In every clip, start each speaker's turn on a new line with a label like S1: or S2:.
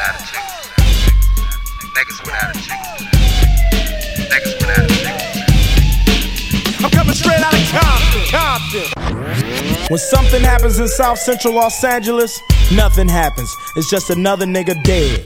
S1: I'm coming straight out of Compton. When something happens in South Central Los Angeles, nothing happens. It's just another nigga dead.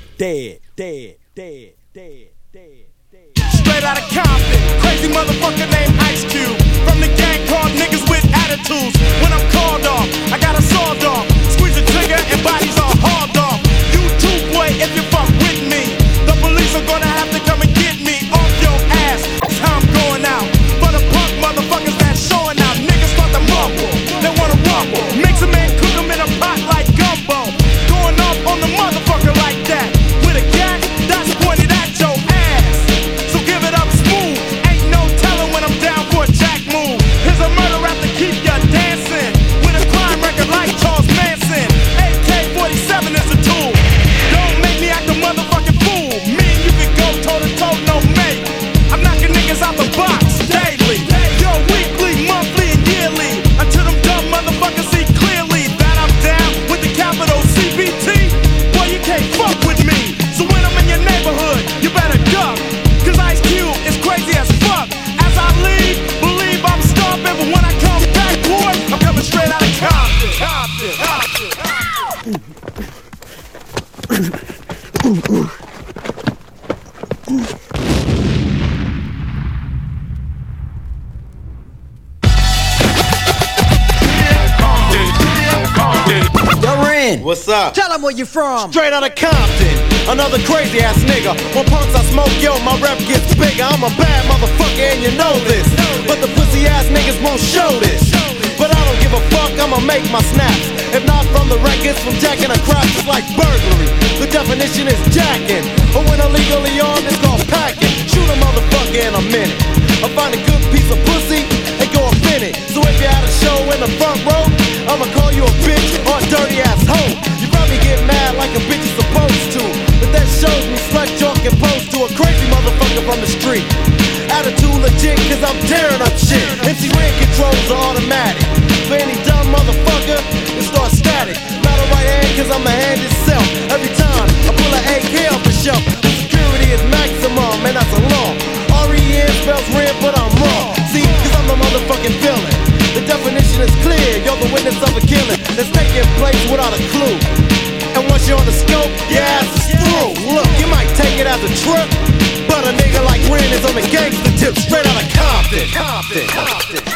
S1: Straight out of Compton, crazy motherfucker named Ice Cube. From the gang called Niggas with Attitudes. When I'm called off, I got a sawed off. Squeeze the trigger and bodies are hauled off. You too, boy, if you fuck with me, the police are gonna have to come and get me off your ass. That's how I'm going out. For the punk motherfuckers that's showing out, niggas start to mumble, they wanna rumble. Mix 'em and cook 'em in a pot like gumbo. Going off on the motherfucker like that. With a gat that's pointed at your ass. So give it up smooth, ain't no telling when I'm down for a jack move. Here's a murder rap to keep ya dancing. With a crime record like Charles Manson. AK-47 is a tool. Don't make me act a motherfucking fool. Me and you can go toe to toe, no mate. I'm knocking niggas out the box daily. Yo, weekly, monthly, and yearly. Until them dumb motherfuckers see clearly that I'm down with the capital CBT. Boy, you can't fuck with me. So when I'm in your neighborhood, you better duck. Cause Ice Cube is crazy as fuck. As I leave, believe I'm stomping. But when I come back, boy, I'm coming straight out of Compton.
S2: What's up?
S3: Tell them where you from.
S2: Straight out of Compton, another crazy ass nigga. When punks I smoke, yo, my rep gets bigger. I'm a bad motherfucker and you know this. But the pussy ass niggas won't show this. But I don't give a fuck, I'ma make my snaps. If not from the records, from jacking a crop, it's like burglary. The definition is jacking. But when illegally armed, it's called packing. Shoot a motherfucker in a minute. I find a good piece of pussy and go up in it. So if you had a show in the front row, I'ma call you a bitch or a dirty ass hoe. You probably get mad like a bitch is supposed to. But that shows me slut talk and pose to a crazy motherfucker from the street. Attitude legit cause I'm tearing up shit. MC Ren controls are automatic. For any dumb motherfucker, it starts static. Not a right hand cause I'm a hand itself. Every time I pull an AK off the shelf, the security is maximum and that's a law. R-E-N spells red but I'm wrong. See, cause I'm the motherfucking villain. The definition is clear, you're the witness of a killing that's taking place without a clue. And once you're on the scope, your ass is through. Look, you might take it as a trip, but a nigga like Ren is on the gangster tip. Straight out of Compton. Compton.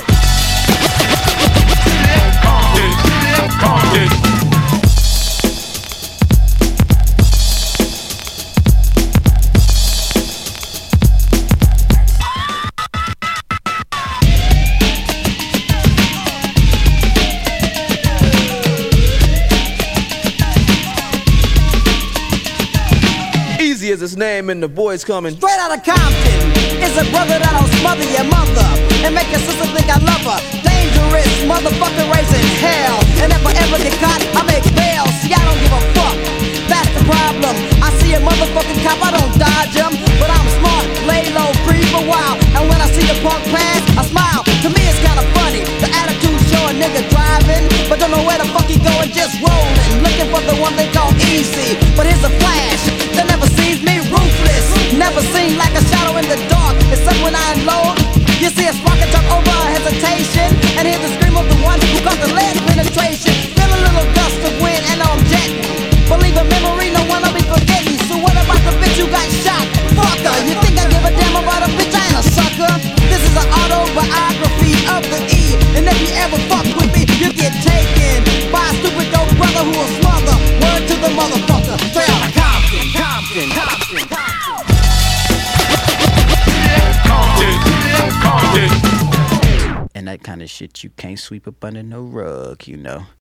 S4: Is his name and the boys coming
S3: straight out of Compton. It's a brother that'll smother your mother and make your sister think I love her. Dangerous motherfucker raising hell. And if I ever get caught, I make bail. See, I don't give a fuck, that's the problem. I see a motherfucking cop, I don't dodge him. But I'm smart, lay low, free for a while. And when I see the punk pass, I smile. To me it's kinda funny, the attitude show a nigga driving, but don't know where the fuck he going, just rolling. Looking for the one they call easy. But here's a flash, that never sees me, ruthless. Never seen like a shadow in the dark. Except when I unload, you see a spark and talk over a hesitation, and hear the scream of the one who got the lead penetration. Feel a little gust of wind and I'm jetting. Believe a memory, no one will be forgetting. So what about the bitch who got shot? Fucker, you think I give a damn about a bitch? I ain't a sucker. This is an autobiography of the E. And if you ever fuck with me, you get taken by a stupid dope brother who will smother. Word to the motherfucker. Straight out of Compton.
S5: And that kind of shit you can't sweep up under no rug, you know.